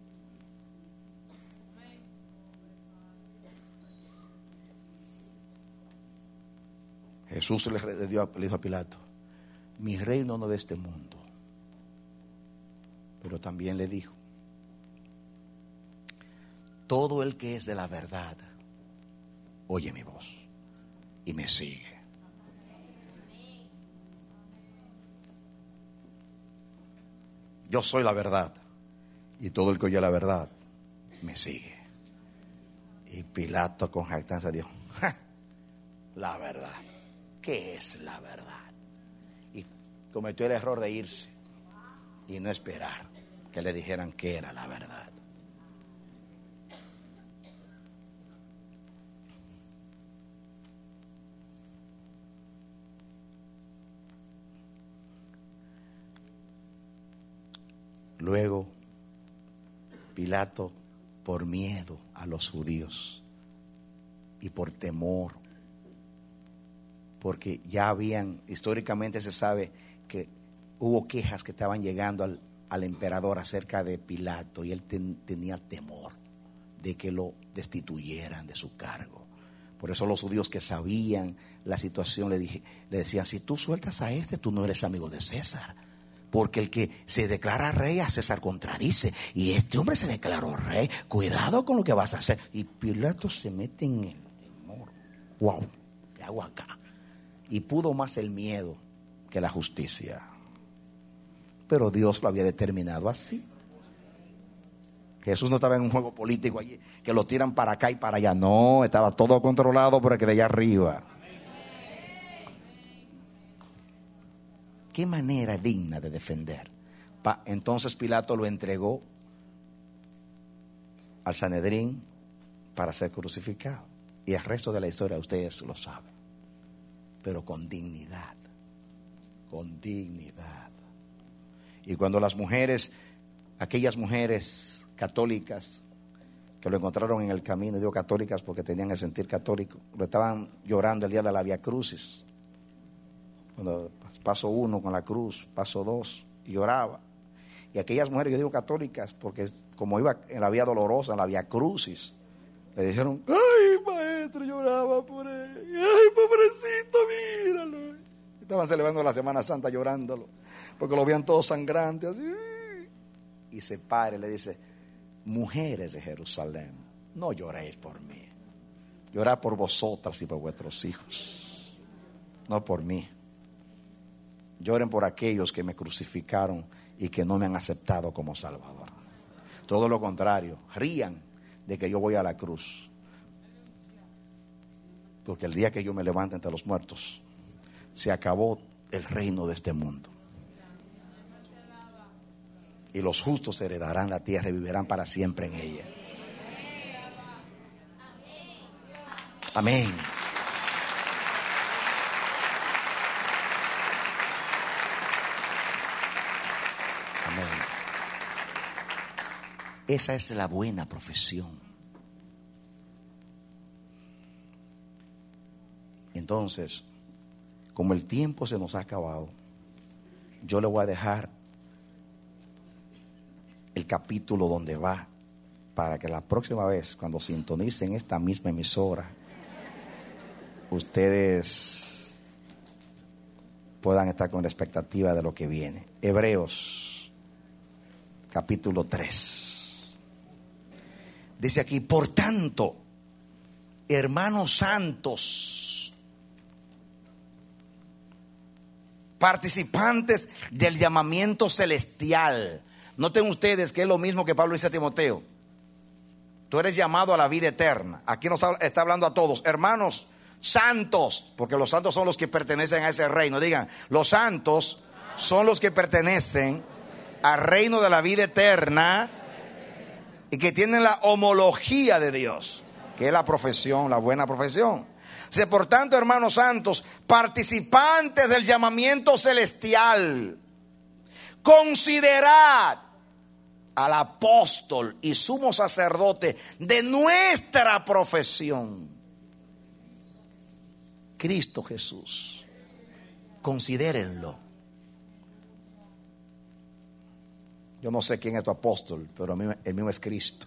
Jesús le dio, le dijo a Pilato: mi reino no es de este mundo. Pero también le dijo: todo el que es de la verdad oye mi voz y me sigue. Yo soy la verdad, y todo el que oye la verdad me sigue. Y Pilato con jactancia dijo: ¡ja! La verdad. ¿Qué es la verdad? Y cometió el error de irse y no esperar que le dijeran qué era la verdad. Luego, Pilato, por miedo a los judíos y por temor, porque ya habían, históricamente se sabe que hubo quejas que estaban llegando al, al emperador acerca de Pilato, y él ten, tenía temor de que lo destituyeran de su cargo. Por eso los judíos que sabían la situación le, dije, le decían: si tú sueltas a este, tú no eres amigo de César. Porque el que se declara rey a César contradice. Y este hombre se declaró rey. Cuidado con lo que vas a hacer. Y Pilato se mete en el temor. Wow, ¿qué hago acá? Y pudo más el miedo que la justicia. Pero Dios lo había determinado así. Jesús no estaba en un juego político allí, que lo tiran para acá y para allá. No, estaba todo controlado por el que de allá arriba. Qué manera digna de defender. Pa, entonces Pilato lo entregó al Sanedrín para ser crucificado. Y el resto de la historia ustedes lo saben. Pero con dignidad. Con dignidad. Y cuando las mujeres, aquellas mujeres católicas que lo encontraron en el camino, digo católicas porque tenían el sentir católico, lo estaban llorando el día de la Vía Crucis. Cuando paso uno con la cruz, paso dos, y lloraba. Y aquellas mujeres, yo digo católicas, porque como iba en la vía dolorosa, en la Vía Crucis, le dijeron: ay, maestro, lloraba por él. Ay, pobrecito, míralo. Estaban celebrando la Semana Santa llorándolo, porque lo veían todos sangrantes así. Y se para y le dice: mujeres de Jerusalén, no lloréis por mí, llorad por vosotras y por vuestros hijos, no por mí. Lloren por aquellos que me crucificaron y que no me han aceptado como Salvador. Todo lo contrario, rían de que yo voy a la cruz, porque el día que yo me levante entre los muertos, se acabó el reino de este mundo. Y los justos heredarán la tierra y vivirán para siempre en ella. Amén. Amén. Esa es la buena profesión. entonces, como el tiempo se nos ha acabado, yo le voy a dejar el capítulo donde va, para que la próxima vez, cuando sintonicen esta misma emisora, ustedes puedan estar con la expectativa de lo que viene. Hebreos capítulo tres. Dice aquí: por tanto, hermanos santos, participantes del llamamiento celestial. Noten ustedes que es lo mismo que Pablo dice a Timoteo: tú eres llamado a la vida eterna. Aquí nos está hablando a todos, hermanos santos, porque los santos son los que pertenecen a ese reino. Digan, los santos son los que pertenecen al reino de la vida eterna y que tienen la homología de Dios, que es la profesión, la buena profesión. Se, por tanto, hermanos santos, participantes del llamamiento celestial, considerad al apóstol y sumo sacerdote de nuestra profesión, Cristo Jesús. Considérenlo. Yo no sé quién es tu apóstol, pero el mío es Cristo.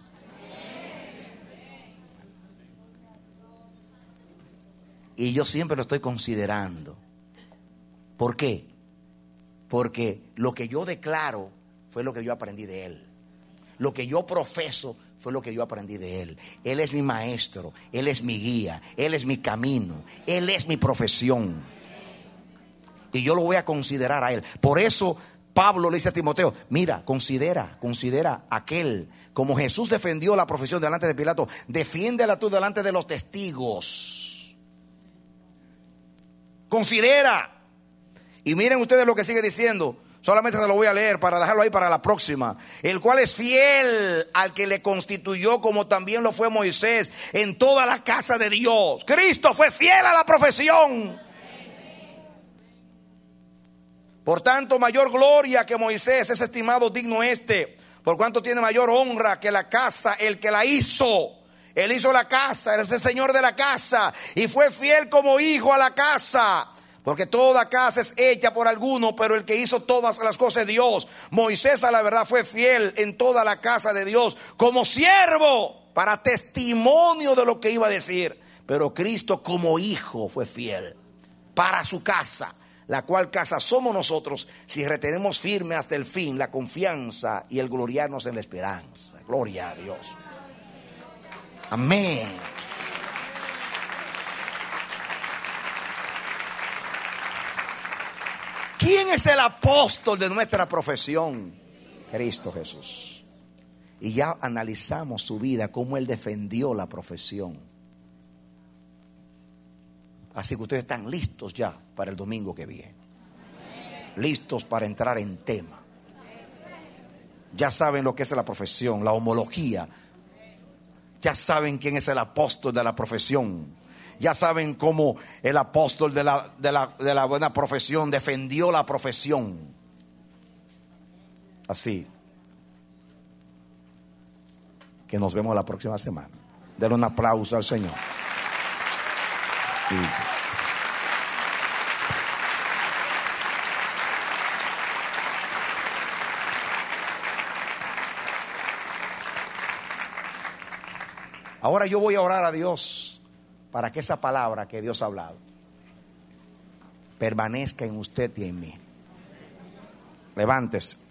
Y yo siempre lo estoy considerando. ¿Por qué? Porque lo que yo declaro fue lo que yo aprendí de Él. Lo que yo profeso fue lo que yo aprendí de Él. Él es mi maestro, Él es mi guía, Él es mi camino, Él es mi profesión. Y yo lo voy a considerar a Él. Por eso Pablo le dice a Timoteo: mira, considera, considera aquel. Como Jesús defendió la profesión delante de Pilato, defiéndela tú delante de los testigos. Considera. Y miren ustedes lo que sigue diciendo. Solamente se lo voy a leer para dejarlo ahí para la próxima. El cual es fiel al que le constituyó, como también lo fue Moisés en toda la casa de Dios. Cristo fue fiel a la profesión. Por tanto, mayor gloria que Moisés es estimado digno este, por cuanto tiene mayor honra que la casa el que la hizo. Él hizo la casa, él es el Señor de la casa y fue fiel como hijo a la casa. Porque toda casa es hecha por alguno, pero el que hizo todas las cosas es Dios. Moisés, a la verdad, fue fiel en toda la casa de Dios como siervo, para testimonio de lo que iba a decir. Pero Cristo como hijo fue fiel para su casa, la cual casa somos nosotros si retenemos firme hasta el fin la confianza y el gloriarnos en la esperanza. Gloria a Dios. Amén. ¿Quién es el apóstol de nuestra profesión? Cristo Jesús. Y ya analizamos su vida, cómo Él defendió la profesión. Así que ustedes están listos ya para el domingo que viene. Listos para entrar en tema. Ya saben lo que es la profesión, la homología. Ya saben quién es el apóstol de la profesión. Ya saben cómo el apóstol de la, de, la, de la buena profesión defendió la profesión. Así que nos vemos la próxima semana. Denle un aplauso al Señor. Y ahora yo voy a orar a Dios para que esa palabra que Dios ha hablado permanezca en usted y en mí. Levántese.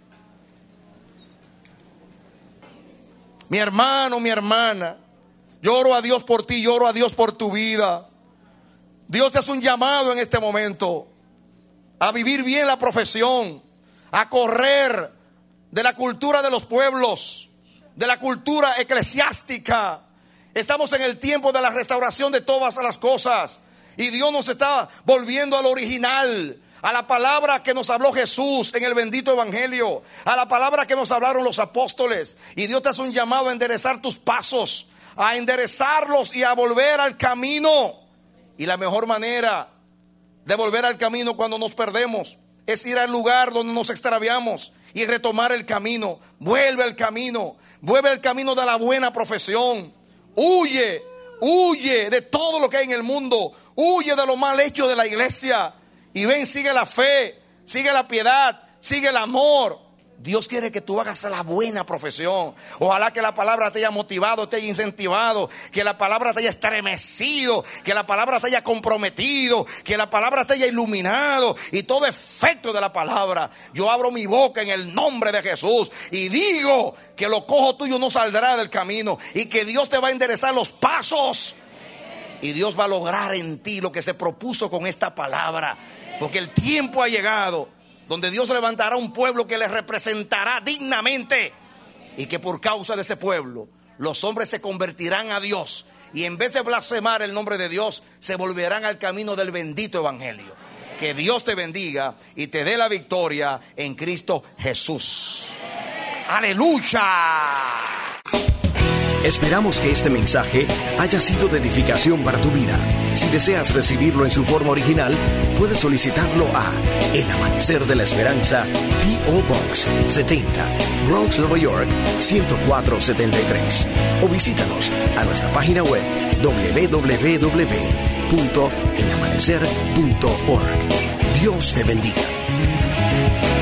Mi hermano, mi hermana, yo oro a Dios por ti, yo oro a Dios por tu vida. Dios te hace un llamado en este momento a vivir bien la profesión, a correr de la cultura de los pueblos, de la cultura eclesiástica. Estamos en el tiempo de la restauración de todas las cosas. Y Dios nos está volviendo al original, a la palabra que nos habló Jesús en el bendito evangelio, a la palabra que nos hablaron los apóstoles. Y Dios te hace un llamado a enderezar tus pasos, a enderezarlos y a volver al camino. Y la mejor manera de volver al camino cuando nos perdemos es ir al lugar donde nos extraviamos y retomar el camino. Vuelve al camino, vuelve al camino de la buena profesión. Huye, Huye de todo lo que hay en el mundo. Huye de lo mal hecho de la iglesia. Y ven, sigue la fe, sigue la piedad, sigue el amor. Dios quiere que tú hagas la buena profesión. Ojalá que la palabra te haya motivado, te haya incentivado, que la palabra te haya estremecido, que la palabra te haya comprometido, que la palabra te haya iluminado y todo efecto de la palabra. Yo abro mi boca en el nombre de Jesús y digo que lo cojo tuyo no saldrá del camino y que Dios te va a enderezar los pasos y Dios va a lograr en ti lo que se propuso con esta palabra, porque el tiempo ha llegado donde Dios levantará un pueblo que le representará dignamente y que por causa de ese pueblo los hombres se convertirán a Dios y en vez de blasfemar el nombre de Dios se volverán al camino del bendito evangelio. Que Dios te bendiga y te dé la victoria en Cristo Jesús. ¡Aleluya! Esperamos que este mensaje haya sido de edificación para tu vida. Si deseas recibirlo en su forma original, puedes solicitarlo a El Amanecer de la Esperanza, P O Box setenta, Bronx, Nueva York, ciento cuatro setenta y tres. O visítanos a nuestra página web doble u doble u doble u punto el amanecer punto org. Dios te bendiga.